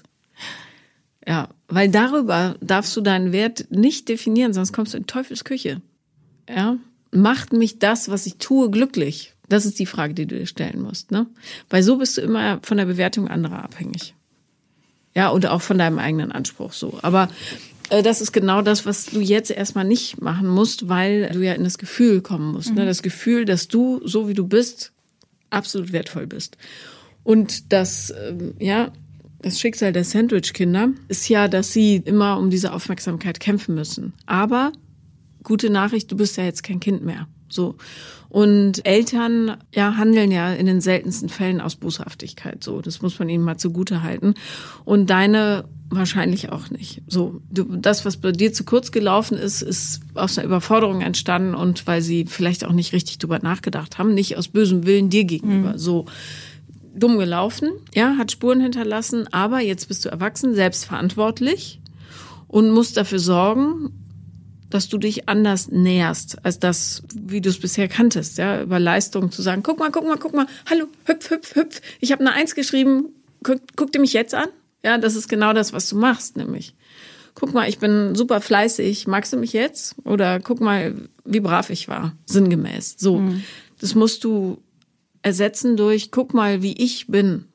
Ja, weil darüber darfst du deinen Wert nicht definieren, sonst kommst du in Teufels Küche. Ja, macht mich das, was ich tue, glücklich? Das ist die Frage, die du dir stellen musst, ne? Weil so bist du immer von der Bewertung anderer abhängig. Ja, und auch von deinem eigenen Anspruch so. Aber äh, das ist genau das, was du jetzt erstmal nicht machen musst, weil du ja in das Gefühl kommen musst, mhm. ne? Das Gefühl, dass du, so wie du bist, absolut wertvoll bist. Und das, ja, das Schicksal der Sandwich-Kinder ist ja, dass sie immer um diese Aufmerksamkeit kämpfen müssen. Aber gute Nachricht, du bist ja jetzt kein Kind mehr. So. Und Eltern, ja, handeln ja in den seltensten Fällen aus Boshaftigkeit. So, das muss man ihnen mal zugute halten. Und deine wahrscheinlich auch nicht. So, du, das, was bei dir zu kurz gelaufen ist, ist aus einer Überforderung entstanden und weil sie vielleicht auch nicht richtig drüber nachgedacht haben, nicht aus bösem Willen dir gegenüber. Mhm. So. Dumm gelaufen, ja, hat Spuren hinterlassen, aber jetzt bist du erwachsen, selbstverantwortlich und musst dafür sorgen, dass du dich anders näherst, als das, wie du es bisher kanntest, ja, über Leistung zu sagen, guck mal, guck mal, guck mal, hallo, hüpf, hüpf, hüpf, ich habe eine Eins geschrieben, guck, guck dir mich jetzt an? Ja, das ist genau das, was du machst, nämlich. Guck mal, ich bin super fleißig, magst du mich jetzt? Oder guck mal, wie brav ich war, sinngemäß. So, mhm. Das musst du ersetzen durch, guck mal, wie ich bin.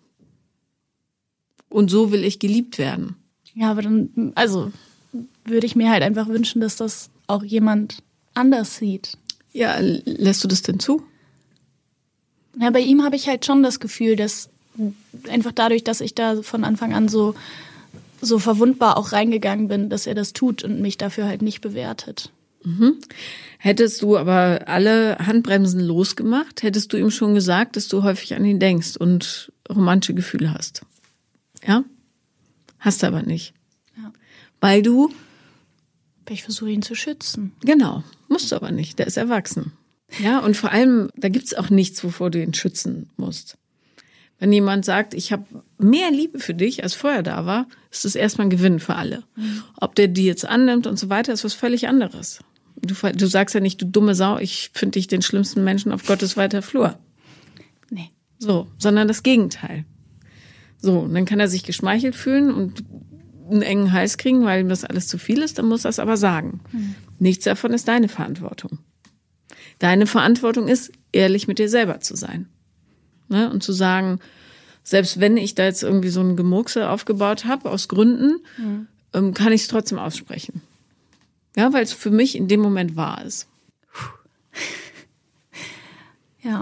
Und so will ich geliebt werden. Ja, aber dann, also würde ich mir halt einfach wünschen, dass das auch jemand anders sieht. Ja, lässt du das denn zu? Ja, bei ihm habe ich halt schon das Gefühl, dass einfach dadurch, dass ich da von Anfang an so, so verwundbar auch reingegangen bin, dass er das tut und mich dafür halt nicht bewertet. Mhm. Hättest du aber alle Handbremsen losgemacht, hättest du ihm schon gesagt, dass du häufig an ihn denkst und romantische Gefühle hast. Ja? Hast du aber nicht. Ja. Weil du Ich versuche ihn zu schützen. Genau, musst du aber nicht, der ist erwachsen. Ja, und vor allem, da gibt's auch nichts, wovor du ihn schützen musst. Wenn jemand sagt, ich habe mehr Liebe für dich, als vorher da war, ist das erstmal ein Gewinn für alle. Mhm. Ob der die jetzt annimmt und so weiter, ist was völlig anderes. Du, du sagst ja nicht, du dumme Sau, ich finde dich den schlimmsten Menschen auf Gottes weiter Flur. Nee. So, sondern das Gegenteil. So, und dann kann er sich geschmeichelt fühlen und einen engen Hals kriegen, weil ihm das alles zu viel ist, dann muss er es aber sagen. Mhm. Nichts davon ist deine Verantwortung. Deine Verantwortung ist, ehrlich mit dir selber zu sein. Ne? Und zu sagen, selbst wenn ich da jetzt irgendwie so ein Gemurkse aufgebaut habe, aus Gründen, mhm. ähm, kann ich es trotzdem aussprechen. Ja, weil es für mich in dem Moment wahr ist. Ja.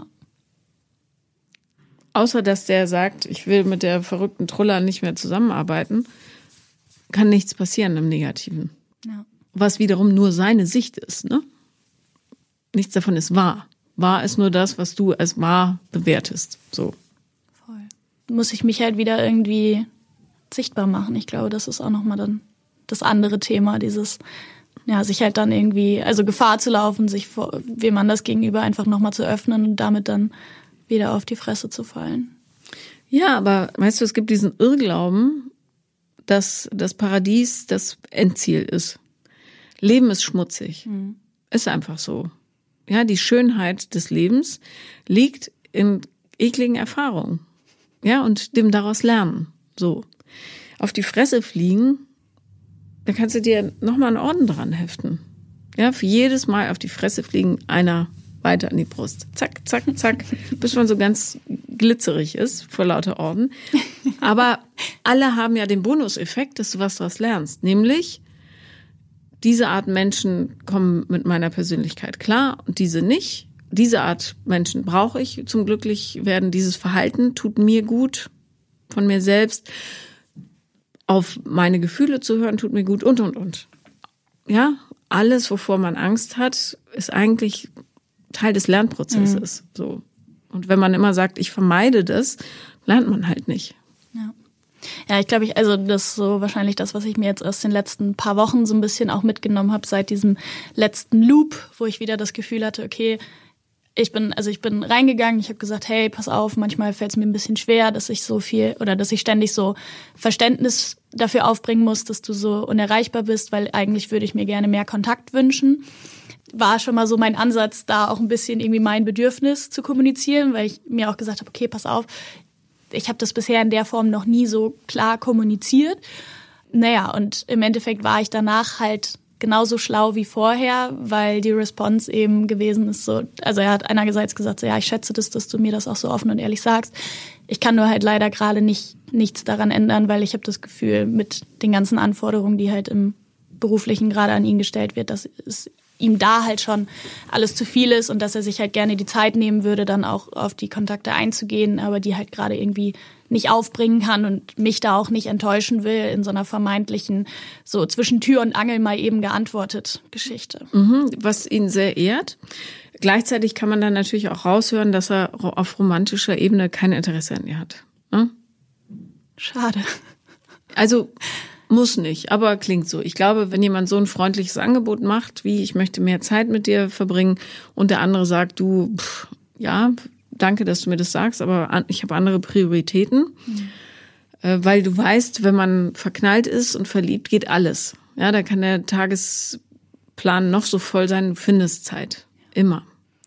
Außer, dass der sagt, ich will mit der verrückten Truller nicht mehr zusammenarbeiten, kann nichts passieren im Negativen. Ja. Was wiederum nur seine Sicht ist, ne? Nichts davon ist wahr. Wahr ist nur das, was du als wahr bewertest. So. Voll. Muss ich mich halt wieder irgendwie sichtbar machen. Ich glaube, das ist auch nochmal dann das andere Thema, dieses, ja, sich halt dann irgendwie, also Gefahr zu laufen, sich vor wem anders gegenüber einfach nochmal zu öffnen und damit dann wieder auf die Fresse zu fallen. Ja, aber weißt du, es gibt diesen Irrglauben, dass das Paradies das Endziel ist. Leben ist schmutzig. Mhm. Ist einfach so. Ja, die Schönheit des Lebens liegt in ekligen Erfahrungen. Ja, und dem daraus lernen. So. Auf die Fresse fliegen, da kannst du dir nochmal einen Orden dran heften. Ja, für jedes Mal auf die Fresse fliegen, einer weiter an die Brust. Zack, zack, zack, bis man so ganz glitzerig ist vor lauter Orden. Aber alle haben ja den Bonuseffekt, dass du was daraus lernst. Nämlich, diese Art Menschen kommen mit meiner Persönlichkeit klar und diese nicht. Diese Art Menschen brauche ich zum Glücklichwerden. Dieses Verhalten tut mir gut von mir selbst. Auf meine Gefühle zu hören, tut mir gut und, und, und. Ja, alles, wovor man Angst hat, ist eigentlich Teil des Lernprozesses. Mhm. So. Und wenn man immer sagt, ich vermeide das, lernt man halt nicht. Ja. Ja, ich glaube, ich, also das ist so wahrscheinlich das, was ich mir jetzt aus den letzten paar Wochen so ein bisschen auch mitgenommen habe, seit diesem letzten Loop, wo ich wieder das Gefühl hatte, okay, ich bin, also ich bin reingegangen, ich habe gesagt, hey, pass auf, manchmal fällt es mir ein bisschen schwer, dass ich so viel oder dass ich ständig so Verständnis dafür aufbringen muss, dass du so unerreichbar bist, weil eigentlich würde ich mir gerne mehr Kontakt wünschen. War schon mal so mein Ansatz, da auch ein bisschen irgendwie mein Bedürfnis zu kommunizieren, weil ich mir auch gesagt habe, okay, pass auf, ich habe das bisher in der Form noch nie so klar kommuniziert. Naja, und im Endeffekt war ich danach halt genauso schlau wie vorher, weil die Response eben gewesen ist so, also er hat einerseits gesagt, so ja, ich schätze das, dass du mir das auch so offen und ehrlich sagst. Ich kann nur halt leider gerade nicht nichts daran ändern, weil ich habe das Gefühl, mit den ganzen Anforderungen, die halt im Beruflichen gerade an ihn gestellt wird, dass es ihm da halt schon alles zu viel ist und dass er sich halt gerne die Zeit nehmen würde, dann auch auf die Kontakte einzugehen, aber die halt gerade irgendwie nicht aufbringen kann und mich da auch nicht enttäuschen will in so einer vermeintlichen, so zwischen Tür und Angel mal eben geantwortet Geschichte. Mhm, was ihn sehr ehrt. Gleichzeitig kann man dann natürlich auch raushören, dass er auf romantischer Ebene kein Interesse an ihr hat. Ne? Schade. Also muss nicht, aber klingt so. Ich glaube, wenn jemand so ein freundliches Angebot macht, wie ich möchte mehr Zeit mit dir verbringen und der andere sagt, du, pff, ja, danke, dass du mir das sagst, aber ich habe andere Prioritäten, mhm. äh, weil du weißt, wenn man verknallt ist und verliebt, geht alles. Ja, da kann der Tagesplan noch so voll sein, du findest Zeit. Immer.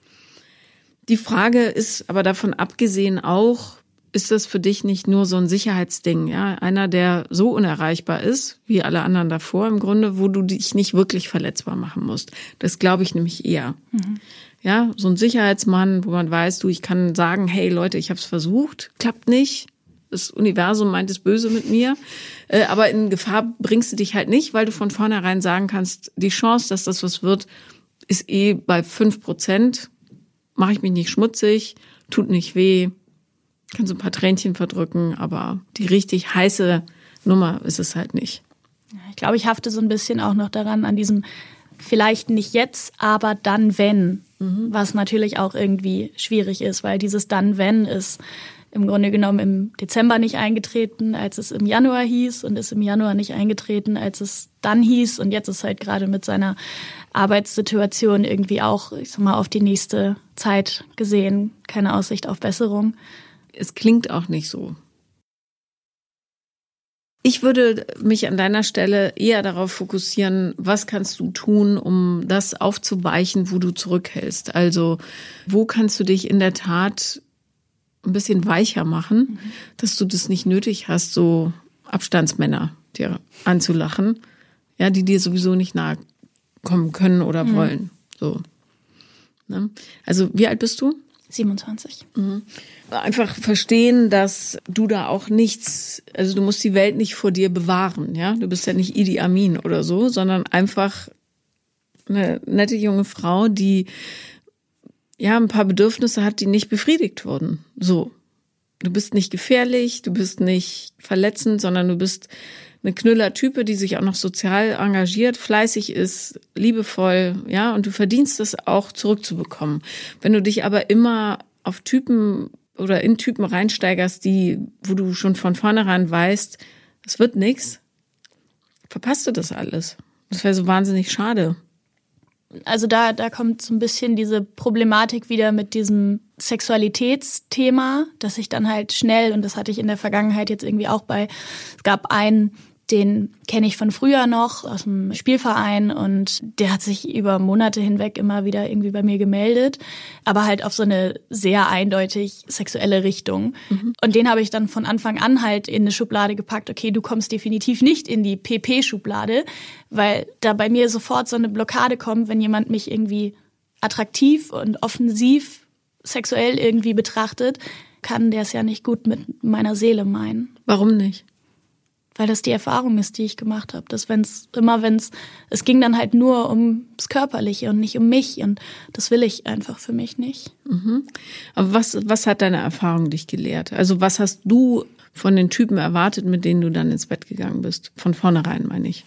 Die Frage ist aber davon abgesehen auch, ist das für dich nicht nur so ein Sicherheitsding, ja? Einer, der so unerreichbar ist, wie alle anderen davor im Grunde, wo du dich nicht wirklich verletzbar machen musst. Das glaube ich nämlich eher. Mhm. Ja, so ein Sicherheitsmann, wo man weiß, du, ich kann sagen, hey Leute, ich habe es versucht, klappt nicht. Das Universum meint es böse mit mir. Äh, aber in Gefahr bringst du dich halt nicht, weil du von vornherein sagen kannst, die Chance, dass das was wird, ist eh bei fünf Prozent. Mache ich mich nicht schmutzig, tut nicht weh. Kann so ein paar Tränchen verdrücken, aber die richtig heiße Nummer ist es halt nicht. Ich glaube, ich hafte so ein bisschen auch noch daran, an diesem vielleicht nicht jetzt, aber dann wenn, mhm. was natürlich auch irgendwie schwierig ist, weil dieses dann wenn ist im Grunde genommen im Dezember nicht eingetreten, als es im Januar hieß und ist im Januar nicht eingetreten, als es dann hieß. Und jetzt ist halt gerade mit seiner Arbeitssituation irgendwie auch, ich sag mal, auf die nächste Zeit gesehen, keine Aussicht auf Besserung. Es klingt auch nicht so. Ich würde mich an deiner Stelle eher darauf fokussieren, was kannst du tun, um das aufzuweichen, wo du zurückhältst. Also wo kannst du dich in der Tat ein bisschen weicher machen, mhm. dass du das nicht nötig hast, so Abstandsmänner dir anzulachen, ja, die dir sowieso nicht nahe kommen können oder mhm. wollen. So. Ne? Also wie alt bist du? siebenundzwanzig. Mhm. Einfach verstehen, dass du da auch nichts, also du musst die Welt nicht vor dir bewahren, ja. Du bist ja nicht Idi Amin oder so, sondern einfach eine nette junge Frau, die ja ein paar Bedürfnisse hat, die nicht befriedigt wurden. So. Du bist nicht gefährlich, du bist nicht verletzend, sondern du bist eine Knüller-Type, die sich auch noch sozial engagiert, fleißig ist, liebevoll, ja, und du verdienst es auch zurückzubekommen. Wenn du dich aber immer auf Typen oder in Typen reinsteigerst, die, wo du schon von vornherein weißt, es wird nichts, verpasst du das alles. Das wäre so wahnsinnig schade. Also da, da kommt so ein bisschen diese Problematik wieder mit diesem Sexualitätsthema, dass ich dann halt schnell, und das hatte ich in der Vergangenheit jetzt irgendwie auch bei, es gab einen, den kenne ich von früher noch aus dem Spielverein und der hat sich über Monate hinweg immer wieder irgendwie bei mir gemeldet, aber halt auf so eine sehr eindeutig sexuelle Richtung. Mhm. Und den habe ich dann von Anfang an halt in eine Schublade gepackt, okay, du kommst definitiv nicht in die P P-Schublade, weil da bei mir sofort so eine Blockade kommt, wenn jemand mich irgendwie attraktiv und offensiv sexuell irgendwie betrachtet, kann der es ja nicht gut mit meiner Seele meinen. Warum nicht? Weil das die Erfahrung ist, die ich gemacht habe. Dass wenn's, immer wenn's, es ging dann halt nur ums Körperliche und nicht um mich. Und das will ich einfach für mich nicht. Mhm. Aber was, was hat deine Erfahrung dich gelehrt? Also was hast du von den Typen erwartet, mit denen du dann ins Bett gegangen bist? Von vornherein, meine ich.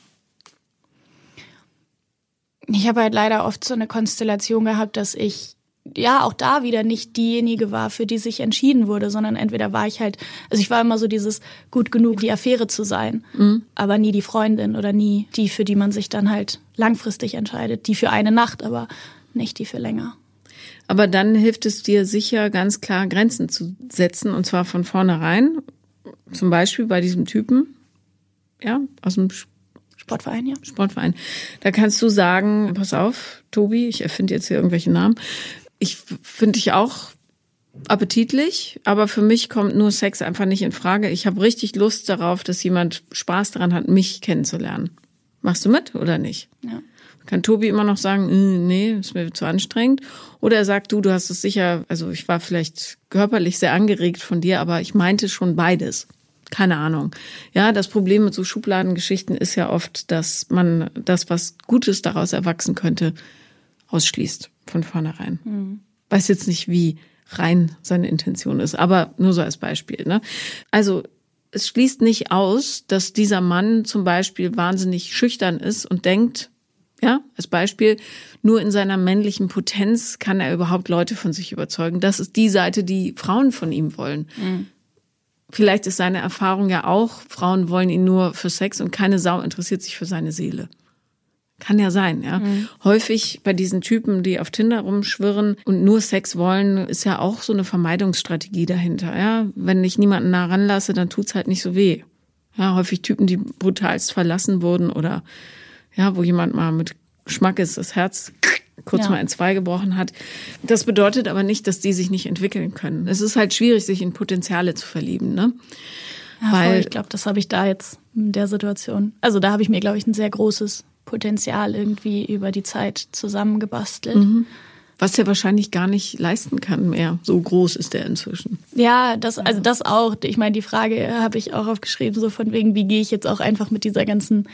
Ich habe halt leider oft so eine Konstellation gehabt, dass ich ja auch da wieder nicht diejenige war, für die sich entschieden wurde, sondern entweder war ich halt, also ich war immer so dieses gut genug, die Affäre zu sein, mhm. aber nie die Freundin oder nie die, für die man sich dann halt langfristig entscheidet, die für eine Nacht, aber nicht die für länger. Aber dann hilft es dir sicher, ganz klar Grenzen zu setzen, und zwar von vornherein, zum Beispiel bei diesem Typen, ja, aus dem Sportverein, ja. Sportverein. Da kannst du sagen, pass auf, Tobi, ich erfinde jetzt hier irgendwelche Namen. Ich finde dich auch appetitlich, aber für mich kommt nur Sex einfach nicht in Frage. Ich habe richtig Lust darauf, dass jemand Spaß daran hat, mich kennenzulernen. Machst du mit oder nicht? Ja. Kann Tobi immer noch sagen, nee, ist mir zu anstrengend. Oder er sagt, du, du hast es sicher, also ich war vielleicht körperlich sehr angeregt von dir, aber ich meinte schon beides. Keine Ahnung. Ja, das Problem mit so Schubladengeschichten ist ja oft, dass man das, was Gutes daraus erwachsen könnte, ausschließt von vornherein. Mhm. Weiß jetzt nicht, wie rein seine Intention ist, aber nur so als Beispiel. Ne? Also es schließt nicht aus, dass dieser Mann zum Beispiel wahnsinnig schüchtern ist und denkt, ja, als Beispiel, nur in seiner männlichen Potenz kann er überhaupt Leute von sich überzeugen. Das ist die Seite, die Frauen von ihm wollen. Mhm. Vielleicht ist seine Erfahrung ja auch, Frauen wollen ihn nur für Sex und keine Sau interessiert sich für seine Seele. Kann ja sein, ja. Mhm. Häufig bei diesen Typen, die auf Tinder rumschwirren und nur Sex wollen, ist ja auch so eine Vermeidungsstrategie dahinter, ja. Wenn ich niemanden nah ranlasse, dann tut's halt nicht so weh. Ja, häufig Typen, die brutalst verlassen wurden oder ja, wo jemand mal mit Schmackes das Herz kurz ja. mal in zwei gebrochen hat. Das bedeutet aber nicht, dass die sich nicht entwickeln können. Es ist halt schwierig, sich in Potenziale zu verlieben, ne? Ja, Weil, voll. Ich glaube, das habe ich da jetzt in der Situation. Also da habe ich mir, glaube ich, ein sehr großes Potenzial irgendwie über die Zeit zusammengebastelt. Mhm. Was er wahrscheinlich gar nicht leisten kann mehr. So groß ist er inzwischen. Ja, das, also das auch. Ich meine, die Frage habe ich auch aufgeschrieben, so von wegen, wie gehe ich jetzt auch einfach mit dieser ganzen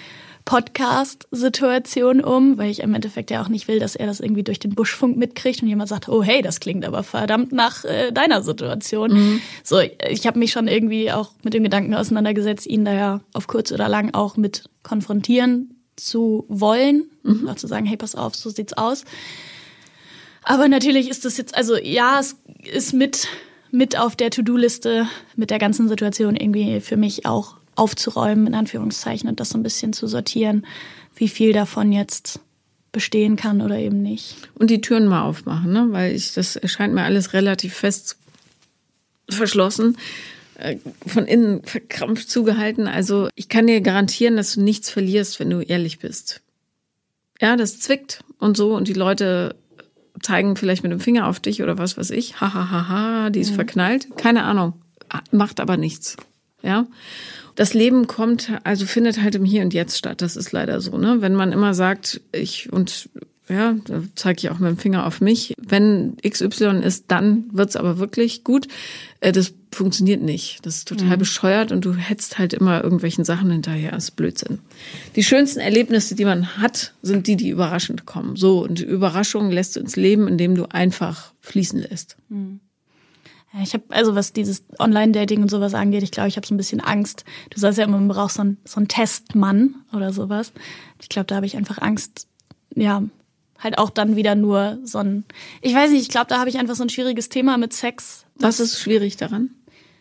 Podcast-Situation um, weil ich im Endeffekt ja auch nicht will, dass er das irgendwie durch den Buschfunk mitkriegt und jemand sagt, oh hey, das klingt aber verdammt nach äh, deiner Situation. Mhm. So, ich habe mich schon irgendwie auch mit dem Gedanken auseinandergesetzt, ihn da ja auf kurz oder lang auch mit konfrontieren zu wollen, mhm. auch zu sagen, hey, pass auf, so sieht's aus. Aber natürlich ist das jetzt, also ja, es ist mit mit auf der To-Do-Liste mit der ganzen Situation irgendwie für mich auch aufzuräumen, in Anführungszeichen, und das so ein bisschen zu sortieren, wie viel davon jetzt bestehen kann oder eben nicht. Und die Türen mal aufmachen, ne? Weil ich, das erscheint mir alles relativ fest verschlossen, äh, von innen verkrampft zugehalten. Also ich kann dir garantieren, dass du nichts verlierst, wenn du ehrlich bist. Ja, das zwickt und so und die Leute zeigen vielleicht mit dem Finger auf dich oder was weiß ich. Ha, ha, ha, ha, die ist mhm. verknallt. Keine Ahnung. Macht aber nichts. Ja. Das Leben kommt, also findet halt im Hier und Jetzt statt. Das ist leider so, ne? Wenn man immer sagt, ich und ja, da zeige ich auch mit dem Finger auf mich. Wenn X Y ist, dann wird's aber wirklich gut. Das funktioniert nicht. Das ist total mhm. bescheuert und du hetzt halt immer irgendwelchen Sachen hinterher. Das ist Blödsinn. Die schönsten Erlebnisse, die man hat, sind die, die überraschend kommen. So, und Überraschungen lässt du ins Leben, indem du einfach fließen lässt. Mhm. Ich habe, also was dieses Online-Dating und sowas angeht, ich glaube, ich habe so ein bisschen Angst. Du sagst ja immer, man braucht so einen, so einen Testmann oder sowas. Ich glaube, da habe ich einfach Angst, ja, halt auch dann wieder nur so ein, ich weiß nicht, ich glaube, da habe ich einfach so ein schwieriges Thema mit Sex. Was ist schwierig daran?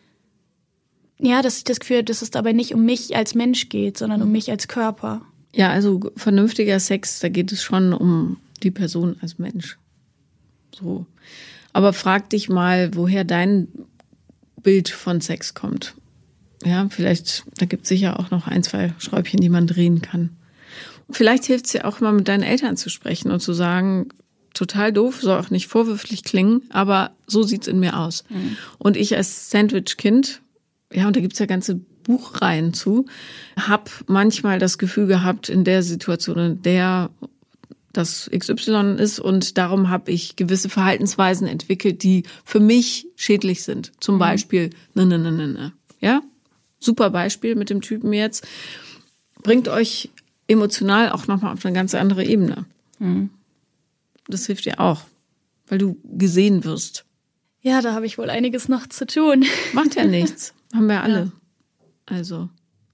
Ja, dass ich das Gefühl habe, dass es dabei nicht um mich als Mensch geht, sondern um mich als Körper. Ja, also vernünftiger Sex, da geht es schon um die Person als Mensch. So. Aber frag dich mal, woher dein Bild von Sex kommt. Ja, vielleicht, da gibt es sicher auch noch ein, zwei Schräubchen, die man drehen kann. Vielleicht hilft es dir auch mal mit deinen Eltern zu sprechen und zu sagen, total doof, soll auch nicht vorwürflich klingen, aber so sieht's in mir aus. Mhm. Und ich als Sandwich-Kind, ja, und da gibt's ja ganze Buchreihen zu, habe manchmal das Gefühl gehabt, in der Situation, in der das X Y ist, und darum habe ich gewisse Verhaltensweisen entwickelt, die für mich schädlich sind. Zum mhm. Beispiel, ne, ne, ne, ne, ne. Ja, super Beispiel mit dem Typen jetzt. Bringt euch emotional auch nochmal auf eine ganz andere Ebene. Mhm. Das hilft dir auch, weil du gesehen wirst. Ja, da habe ich wohl einiges noch zu tun. Macht ja nichts. Haben wir alle. Ja. Also,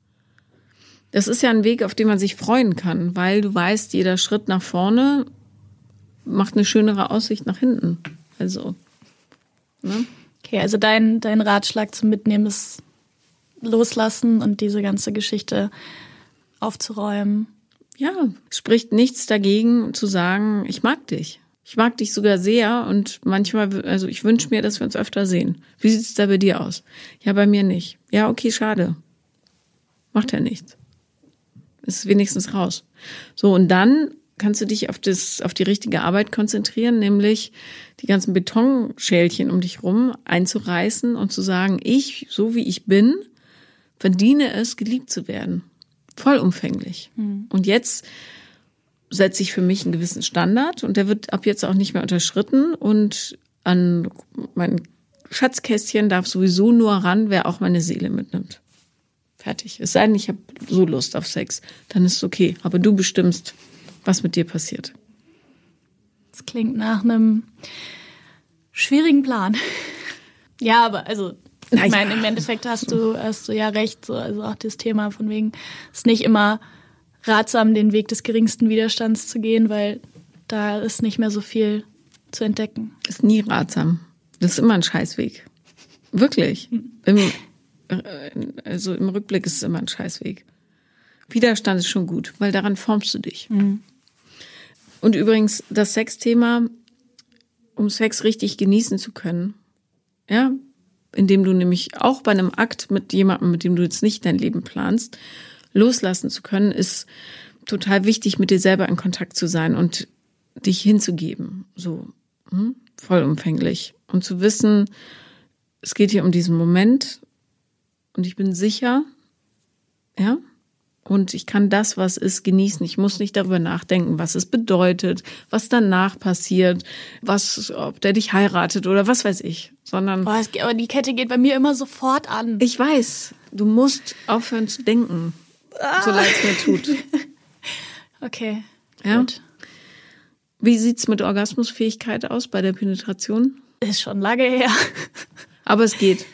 das ist ja ein Weg, auf den man sich freuen kann, weil du weißt, jeder Schritt nach vorne macht eine schönere Aussicht nach hinten. Also, ne? Okay, also dein, dein Ratschlag zum Mitnehmen ist loslassen und diese ganze Geschichte aufzuräumen. Ja, es spricht nichts dagegen zu sagen, ich mag dich. Ich mag dich sogar sehr und manchmal, also ich wünsche mir, dass wir uns öfter sehen. Wie sieht es da bei dir aus? Ja, bei mir nicht. Ja, okay, schade. Macht ja nichts. Ist wenigstens raus. So, und dann kannst du dich auf das, auf die richtige Arbeit konzentrieren, nämlich die ganzen Betonschälchen um dich rum einzureißen und zu sagen, ich, so wie ich bin, verdiene es, geliebt zu werden. Vollumfänglich. Mhm. Und jetzt setze ich für mich einen gewissen Standard und der wird ab jetzt auch nicht mehr unterschritten und an mein Schatzkästchen darf sowieso nur ran, wer auch meine Seele mitnimmt. Fertig. Es sei denn, ich habe so Lust auf Sex, dann ist es okay. Aber du bestimmst, was mit dir passiert. Das klingt nach einem schwierigen Plan. Ja, aber also ich meine, im Endeffekt hast du, hast du ja recht. So, also auch das Thema von wegen, es ist nicht immer ratsam, den Weg des geringsten Widerstands zu gehen, weil da ist nicht mehr so viel zu entdecken. Ist nie ratsam. Das ist immer ein Scheißweg. Wirklich. Im, also im Rückblick ist es immer ein Scheißweg. Widerstand ist schon gut, weil daran formst du dich. Mhm. Und übrigens, das Sexthema, um Sex richtig genießen zu können, ja, indem du nämlich auch bei einem Akt mit jemandem, mit dem du jetzt nicht dein Leben planst, loslassen zu können, ist total wichtig, mit dir selber in Kontakt zu sein und dich hinzugeben, so hm, vollumfänglich. Und zu wissen, es geht hier um diesen Moment und ich bin sicher, ja, und ich kann das, was ist, genießen. Ich muss nicht darüber nachdenken, was es bedeutet, was danach passiert, was, ob der dich heiratet oder was weiß ich, sondern. Boah, es, aber die Kette geht bei mir immer sofort an. Ich weiß, du musst aufhören zu denken, ah. so leid es mir tut. Okay, ja? Gut. Wie sieht's mit Orgasmusfähigkeit aus bei der Penetration? Ist schon lange her. Aber es geht.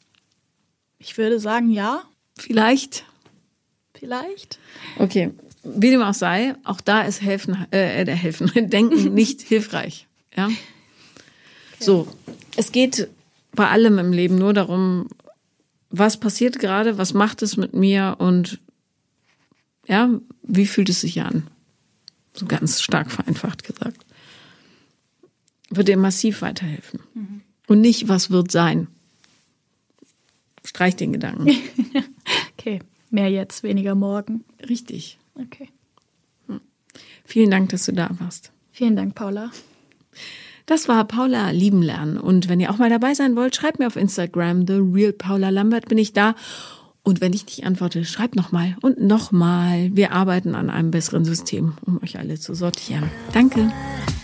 Ich würde sagen, ja. Vielleicht. Vielleicht. Okay, wie dem auch sei, auch da ist helfen, äh, helfen, Denken nicht hilfreich. Ja. Okay. So, es geht bei allem im Leben nur darum, was passiert gerade, was macht es mit mir und ja, wie fühlt es sich an? So ganz stark vereinfacht gesagt. Wird dir massiv weiterhelfen. Mhm. Und nicht, was wird sein. Streich den Gedanken. Okay, mehr jetzt, weniger morgen. Richtig. Okay. Hm. Vielen Dank, dass du da warst. Vielen Dank, Paula. Das war Paula lieben lernen. Und wenn ihr auch mal dabei sein wollt, schreibt mir auf Instagram, The Real Paula Lambert, bin ich da. Und wenn ich nicht antworte, schreibt nochmal und nochmal. Wir arbeiten an einem besseren System, um euch alle zu sortieren. Danke.